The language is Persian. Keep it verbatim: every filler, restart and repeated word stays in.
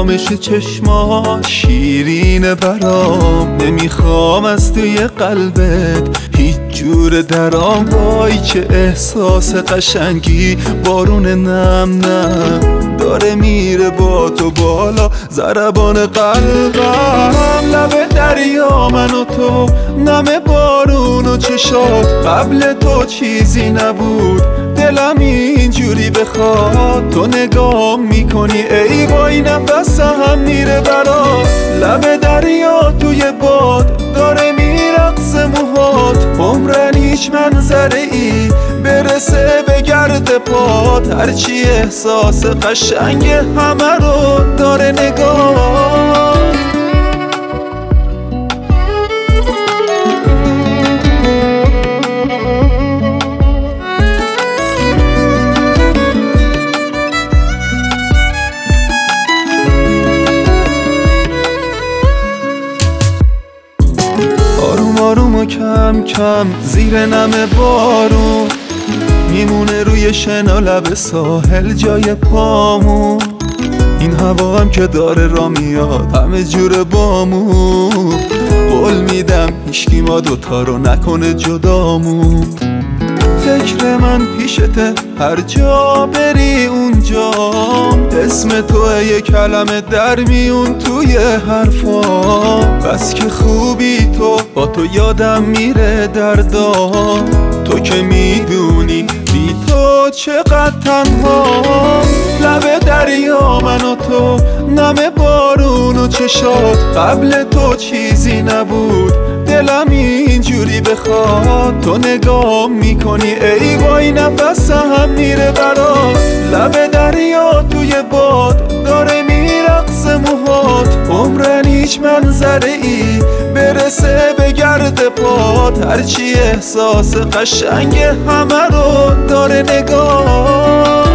آرامش چشماش شیرینه برام، نمیخوام از توی قلبت هیچ جور درام. وای چه احساس قشنگی، بارون نم نم داره میره با تو بالا ضربان قلبم. لب دریا من و تو، نم بارون و چشات، قبل تو چیزی نبود دلم اینجوری بخواد. تو نگاه میکنی ای وای نفسم میره برات. لب دریا توی باد داره میرقص موهات، عمرن هیچ منظره ای برسه به گرد پات. هرچی احساس قشنگ همه رو داره نگاه. آروم و کم کم زیر نم بارون میمونه روی شنا لب ساحل جای پامون. این هوا هم که داره را میاد همه جور بامون. قول میدم هیچکی ما دوتا رو نکنه جدامون. فکر من پیشته هر جا بری اونجام، اسم توه یه کلمه در میون توی حرفام. بس که خوبی تو، با تو یادم میره دردام. تو که میدونی بی تو چقدر تنهام. لب دریا من و تو، نم بارون و چشات، قبل تو چیزی نبود دلم اینجوری بخواد. تو نگاه میکنی ای وای نفسم میره برات. لب دریا توی باد داره میرقص موهات، عمرن هیچ منظره ای برسه به گرد پات. هرچی احساس قشنگ همه رو داره نگاه.